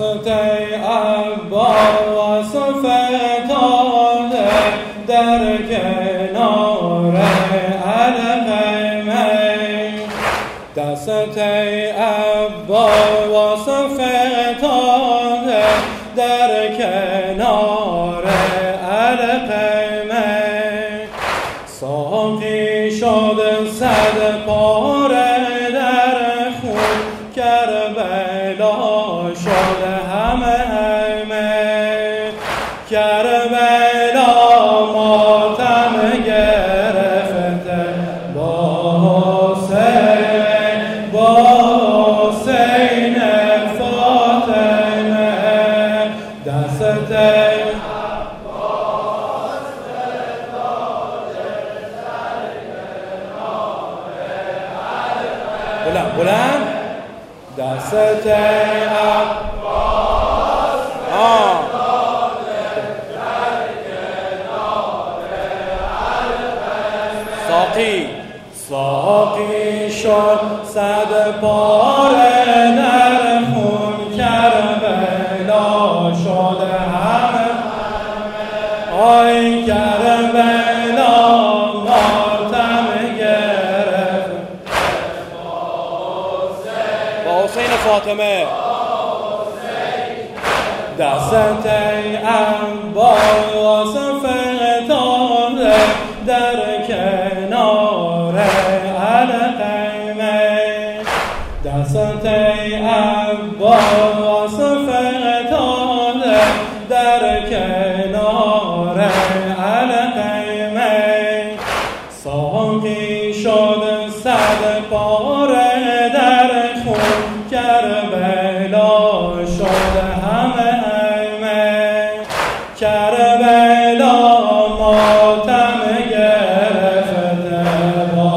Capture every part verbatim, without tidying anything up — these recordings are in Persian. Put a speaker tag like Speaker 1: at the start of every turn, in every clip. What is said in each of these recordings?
Speaker 1: دست عباس فتاده در کنار القمه، دست عباس فتاده در کنار القمه، ساقی شد صد پاره در خون، کربلا شد همه همه، کربلا ماتم گرفته با حسین، با حسین فاطمه، دست بلند بلند دست عباس آه ساقی ساقی شد صد پاره در خون، کربلا شد همه آی کربلا ماتم گرفت با حسین فاطمه، دست عباس فتاده در کنار القمه، دست عباس فتاده در کنار القمه، ساقی شد صد پاره در خون، کربلا شد همه همه، کربلا ماتم گرفته با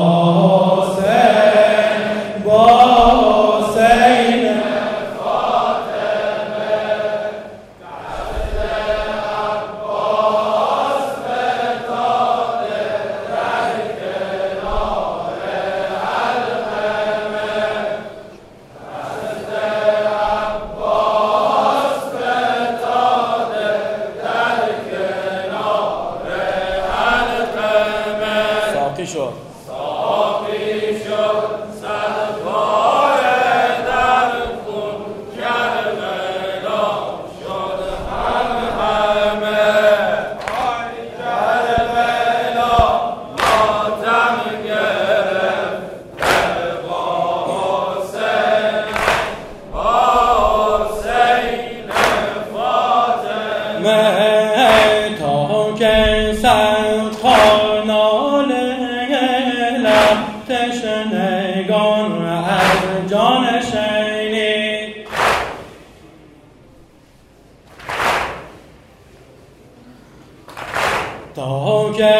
Speaker 1: حسین، با حسین فاطمه، دست عباس فتاده در کنار القمه، دست عباس فتاده در کنار القمه، ساقی شد ساقی شد صد پاره در خون، کربلا شد همه همه، آی کربلا ماتم گرفت با حسین، با حسین فاطمه، تا که سرخانال لب تشنگان از جان شنید، تا که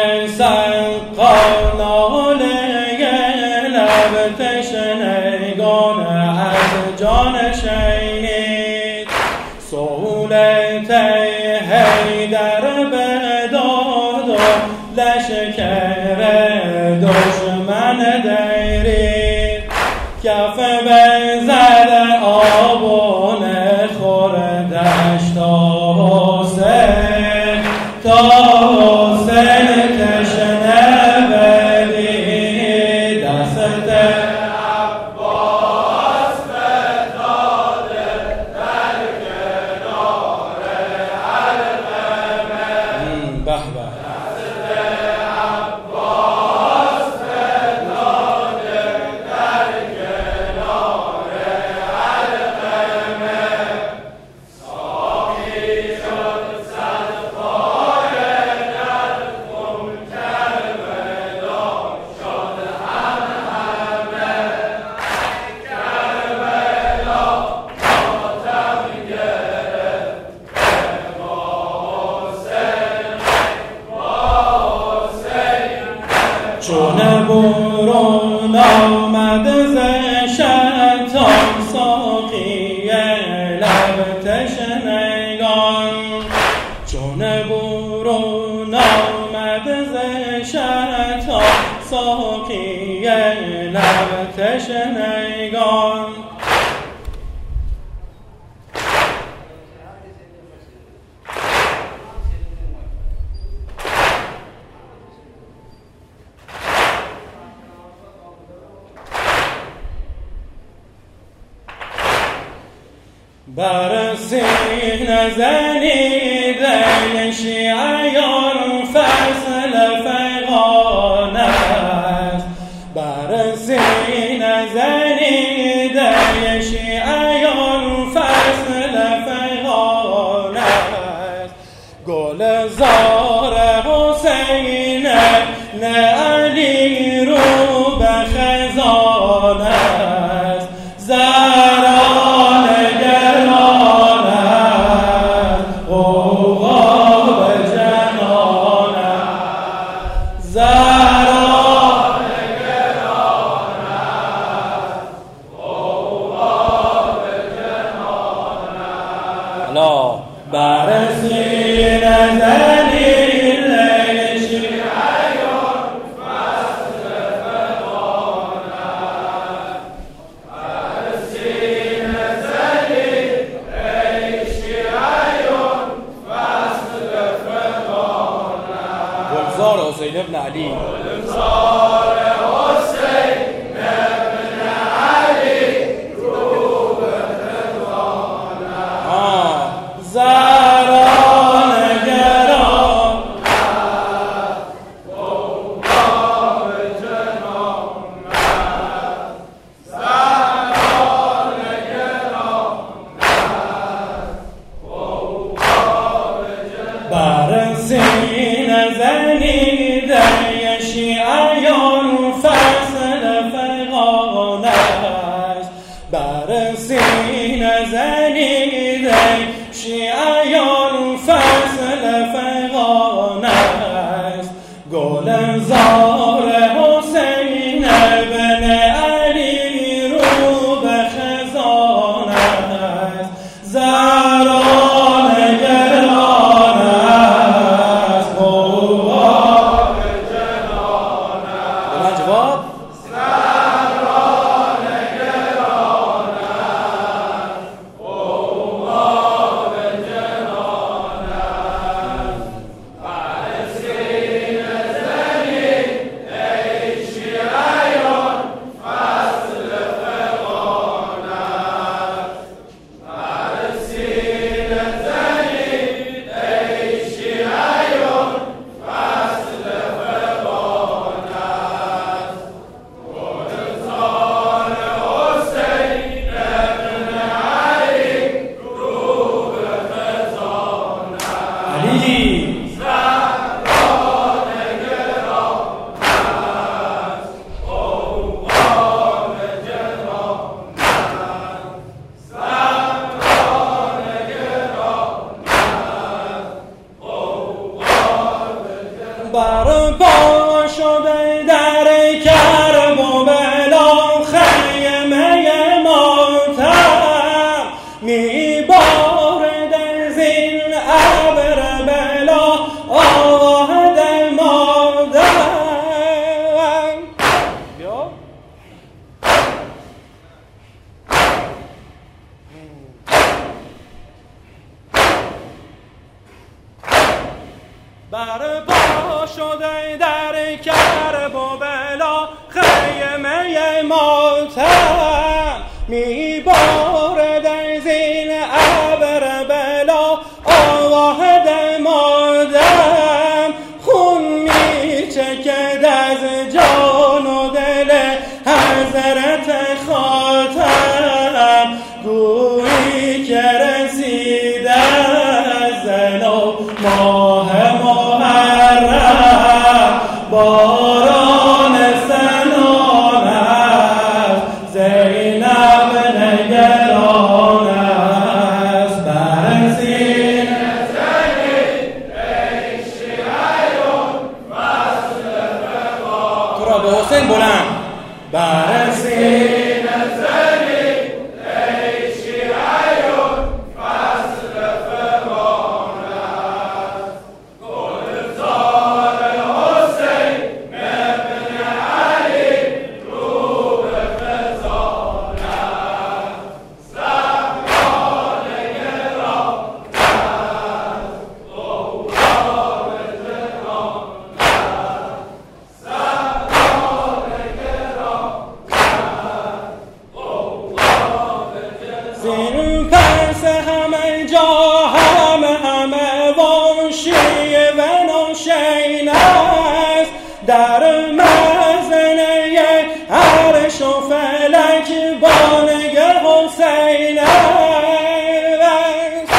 Speaker 1: سرخانال لب تشنگان از جان شنید، سهولت حیدر بداد و لشکر دشمن درید، کف بزد آبونه خوردش تا حسین، تا حسین تشنه بدید، دست عباس فتاده در کنار القمه، به به چون برون آمد ز شیطان، ساقی لب تشنگان، چون برون آمد ز شیطان، ساقی لب تشنگان، بر سینه زنیده شیعیان فصل فغان است. بر سینه زنیده شیعیان فصل فغان است. گل زار حسین نه علی رو به خزان است. زهرا نگران است، غوغا به جنان است. زهرا نگران است، غوغا به جنان است. حالا بر سینه زنیده حسین ابن علی گلزار حسین ابن علی رو به خزان است. زهرا نگران است، غوغا به جنان است. زهرا نگران است، غوغا به جنان است. بر سینه زنیده شیعیان فصل فغان است. بر سینه زنیده شیعیان فصل فغان است. گل زار حسین ابن علی رو به خزان است. زهرا نگران است، غوغا به جنان است. جواب زهرا نگران است، غوغا به جنان است. بر سینه زنیده شیعیان فصل فغان است. بر سینه زنیده شیعیان فصل فغان است. گلزار حسین ابن علی رو به خزان است. علی زهرا نگران است، غوغا به جنان است. زهرا نگران است، غوغا به جنان است. برپا شده در کرب و بلا خیمه ماتم، میبارد از این ابر بلا آه دل مادم. بیا برپا شده در کرب و بلا خیمه ماتم، میبارد از این ابر بلا آواه دل مادم. خون میچکد از جان و دل حضرت خاتم، گویی که رسیده از زن و ماه محرم. باران سنان است، زینب نگران است. بر سینه زنیده شیعیان فصل فغان. تو را به حسین بلند. بر سینه زنیده شیعیان فصل فغان است. گلزار حسین ابن علی رو به خزان است. زهرا نگران است، غوغا به جنان است. زهرا نگران است.
Speaker 2: در مزنه عرش و فلک بانگ حسین است.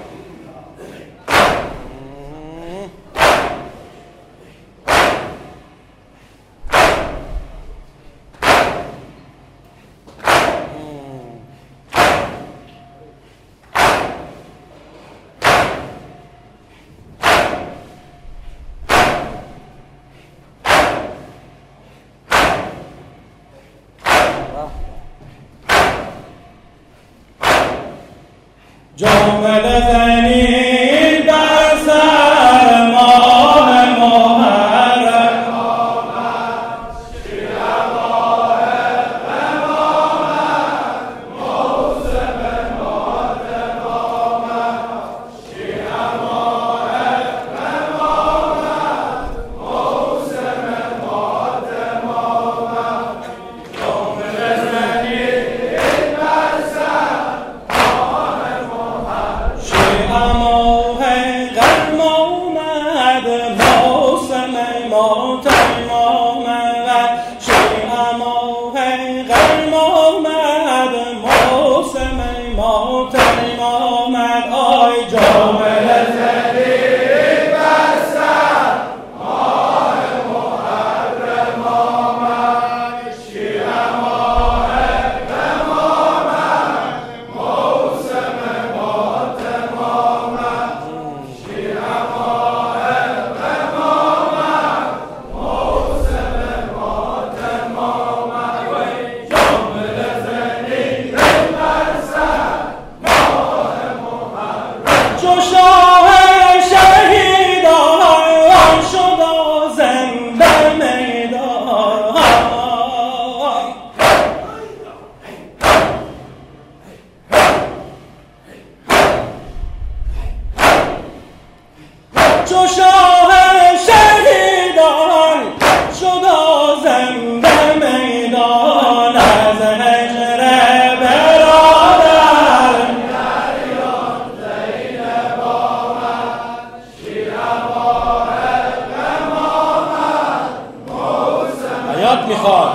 Speaker 2: جامل زنی بر سر ماه محرم آمد، شیعه ماه امامت موسم ماتم آمد، شیعه ماه امامت موسم ماتم آمد. جامل زنی بر سر ماه غم آمد، موسم ماتم آمد، شیعه ماه غم آمد، موسم ماتم آمد. آی جامل زنی بر سر ماه محرم آمد، شیعه ماه غم آمد، موسم ماتم آمد، شیعه ماه غم آمد، موسم ماتم آمد. جامل زنی بر سر ماه محرم چو شاه شهیدان شد آزم در میدان، چو شاه شهیدان شد آزم در میدان، از هجر برادر یاریان زینب آمد، شیعه ماه غم آمد، موسم حیات میخواد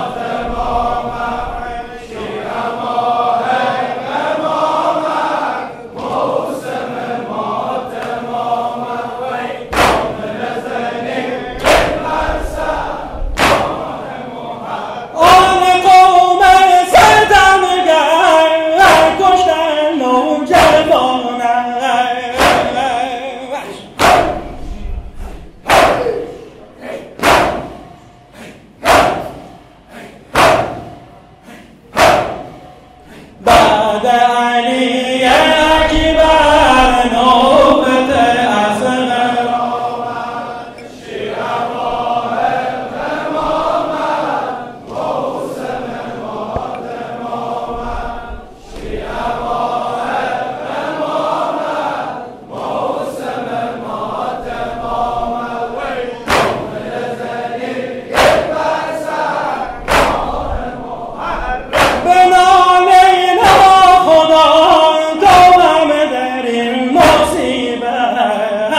Speaker 2: بعد علی اکبر نوبت اصغر آمد، شیعه ماه غم آمد، موسم ماتم آمد، شیعه ماه غم آمد، موسم ماتم آمد. جامل زنی بر سر ماه محرم به نام خدا تو همه در این مصیبت.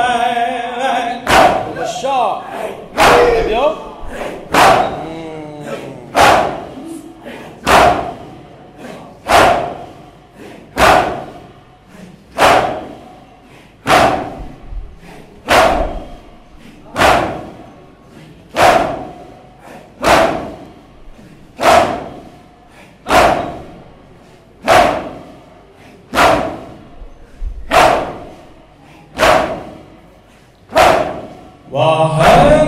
Speaker 2: شاه بیا واحد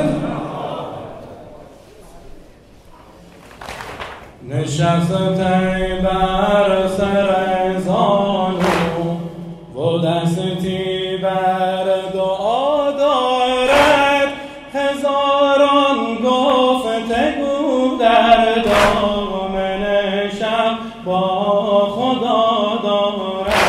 Speaker 2: نشسته بر سر زانو و دستی بر دعا دارد، هزاران گفتگو در دامن شب با خدا دارد.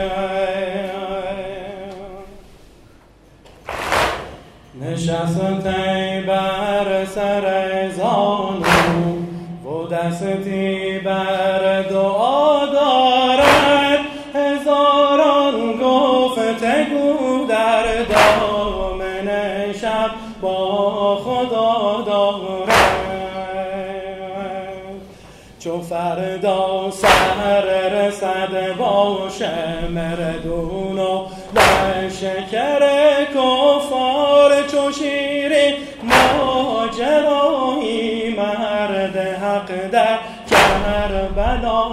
Speaker 2: نشسته بر سر زانو و دستی بر دعا دارد، هزاران گفتگو در دامن شب با خدا دارد. چو فردا سر رسد باشه مردون و لشکر کفار، چو شیرین ماجرایی مرد حق در کربلا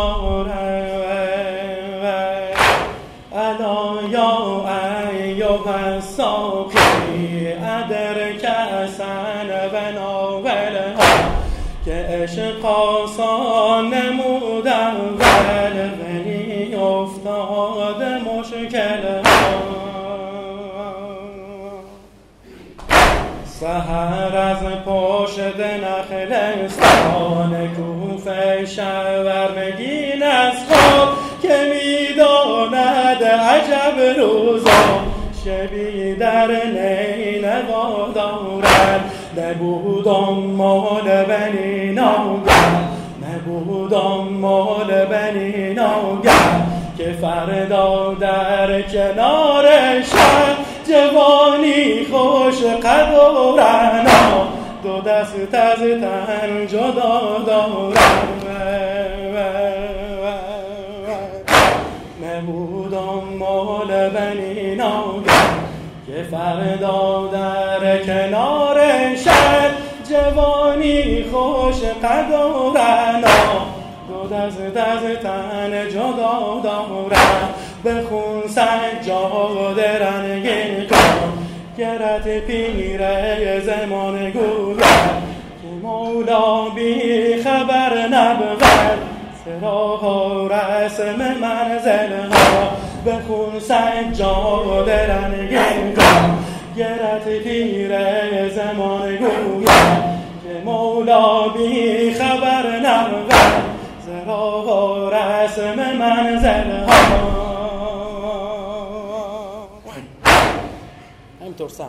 Speaker 2: دارد. الا یا ایها الساقی ادرک حسن و ناولها، که عشق آسان نمود اول ولی افتاد مشکل ها. سحر از پشت نخلستان کوفه شورمگین از خواب، که میداند عجب روزا شبی در نینوا دارد. نبودم مال بنی ناگر، نبودم مال بنی ناگر، که فردا در کنار شهر جوانی خوش قد و رعنا، دو دست از تن جدا دارد. نبودم مال بنی ناگر، که فردا در کنار شهر جوانی خوش قد و رعنا، دو دست از تن جدا دارد. بخون سجاد رنگین کن، گرت پیره زمان گوید، که مولا بی خبر نبود سراها رسم منزلها. بخون سجاد رنگین کن، گرت پیره زمان گوید، که مولا بی خبر نبود سراها رسم منزلها. همینطور سمت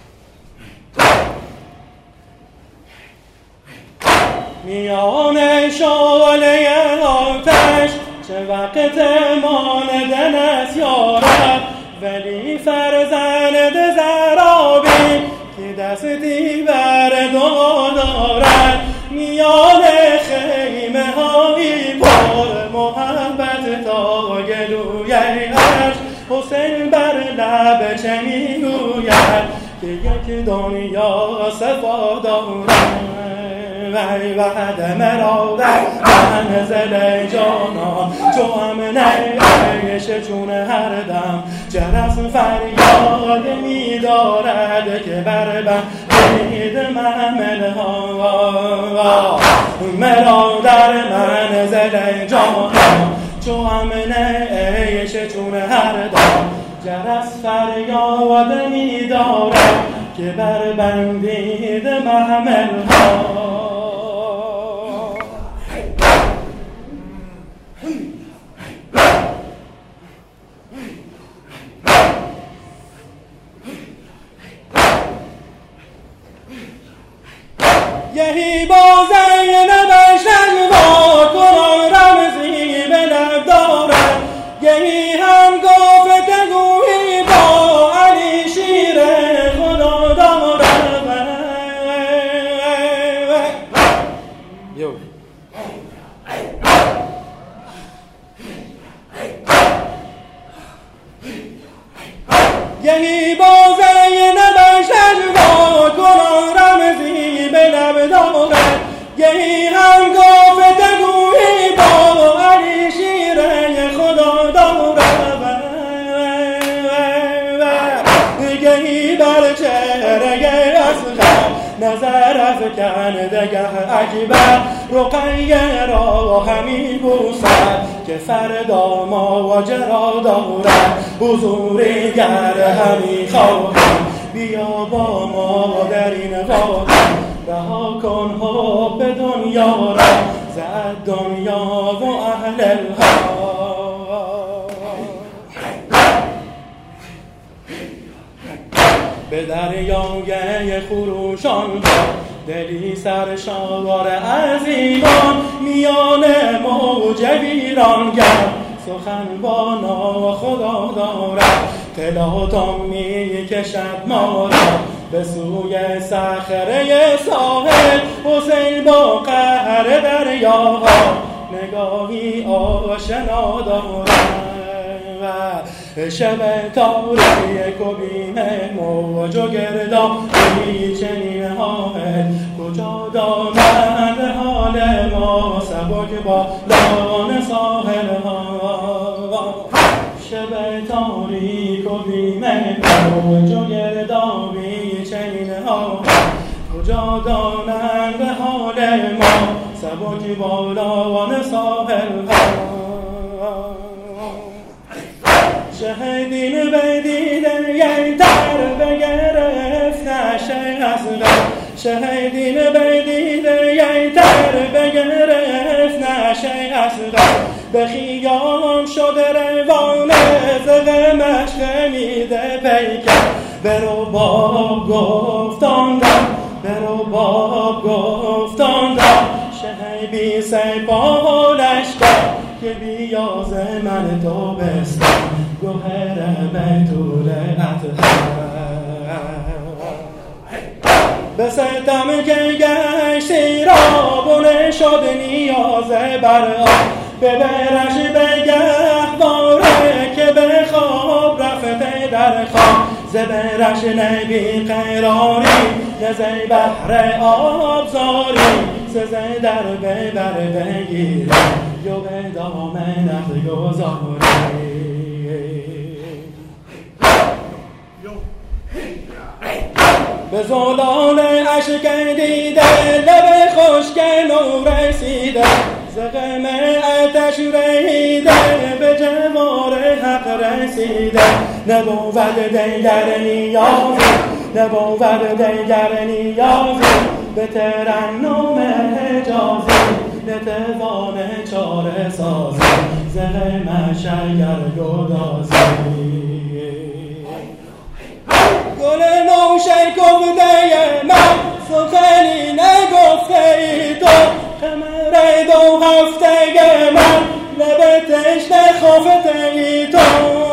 Speaker 2: میان شعله آتش، چه وقت ماندن است یارب، ولی فرزند زرابی که دستی بر دعا دارد. میان خیمه هایی پر محبت تا گلویش، حسین بر لب چه میگوید، که یک دنیا صفا دارد. وی وحد مرا در منزل جانان، چو امن عیش چون هر دم جرس فریاد می دارد، که بر بند محمل ها. مرا در منزل جانان، چو امن عیش چون هر دم جرس فریاد می دارد، که بر بندید محمل ها. یهی با زینب شجوا کنان رمزی به لب دارد، یهی هم گفت گویی با علی شیر خدا دارد. یو یهی با زینب شجوا کنان رمزی به لب دارد، یهی هم گفت گویی با علی شیر خدا دارد. یهی بر چهره اصغر نظر افکن دگه عجیبه، رقیه را همی بوسد، که فردا ماجرا دارد. حضوری گر همی خواهم بیا با ما در این وادی، رها کن حب دنیا را زد دنیا و اهلها. به دریای خروشان دلی سرشار عظیمان، میان موج ویرانگر سخن با نا خدا دارد. طلاتم می کشد ما را به سوی صخره ساحل حسین با قهر دریاها نگاهی آشنا دارد و شب تاریک و بیم موج و گردابی چنین حال کجا دانند حال ما سبک با لان ساحل ها شب تاریک و بیم موج و گردابی چنین حال کجا دانند حال ما سبک با لان ساحل ها شهدین بدیده یک تر بگرفت نشه اصلا شهدین بدیده یک تر بگرفت نشه اصلا به خیام شده روانه زده مشق میده پیکر برو باب گفتاندم برو باب گفتاندم شهیبی سپالش کرد که بیاز من تو بستم گوهر بیتول به ستم که گشتی را بونه شد نیاز بر آن به برش بگه باره که به خواب رفته در خواب زبرش نبی قراری نزی بحر آبزاری سزه در ببر بگیری یو به دامنت گذاری به زولان عشق دیده لب خشک نو رسیده زغم آتش رهیده به جوار حق رسیده نبود دیگر نیازی نبود دیگر نیازی به ترنم حجازی نتوان چاره سازی زغم شگر گدازی گل نو شکفته من سخنی نگفته ای تو خمر دو هفته من لب تشنه خفته ای تو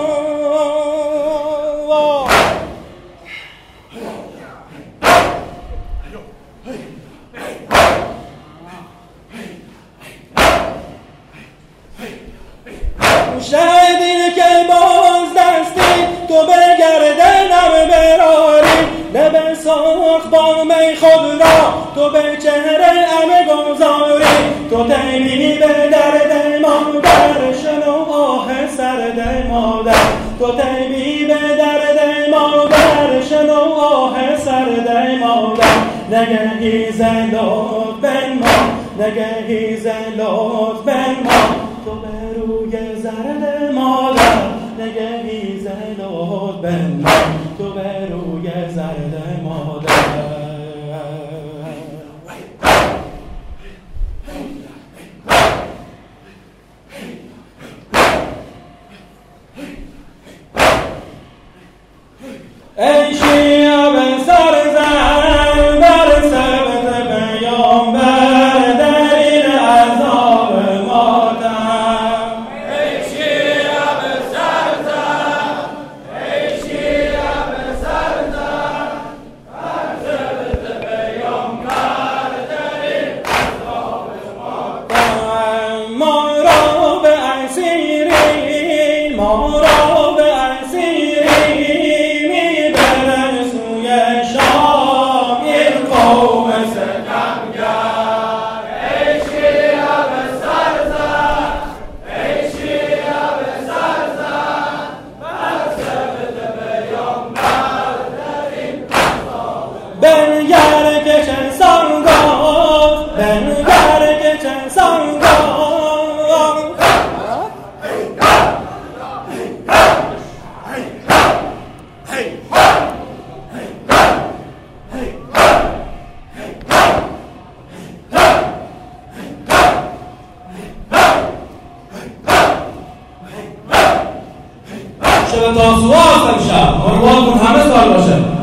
Speaker 2: شهدی که باز دستی تو به گردنم براری لب سرخ با می خود را تو به چهره ام گذاری تو تیمی به درد مادر شنو آه سرد مادر تو تیمی به درد مادر شنو آه سرد مادر نگهی زلات بن ما نگهی زلات بن ما تو به روی زرد مادر نگهی زلات بن ما تو به روی زرد مادر ای شیعه به سر زن بر سبت پیامبر در این عذاب ماتم
Speaker 1: ای شیعه به سر زن ای شیعه به سر زن بر سبت پیامبر در این عذاب ماتم
Speaker 2: ما را به اسیری ما را به اسیری بنگر که چه سانگاه بنگر که چه سانگاه شب تا سوال امشب امیدوارم همه سال باشه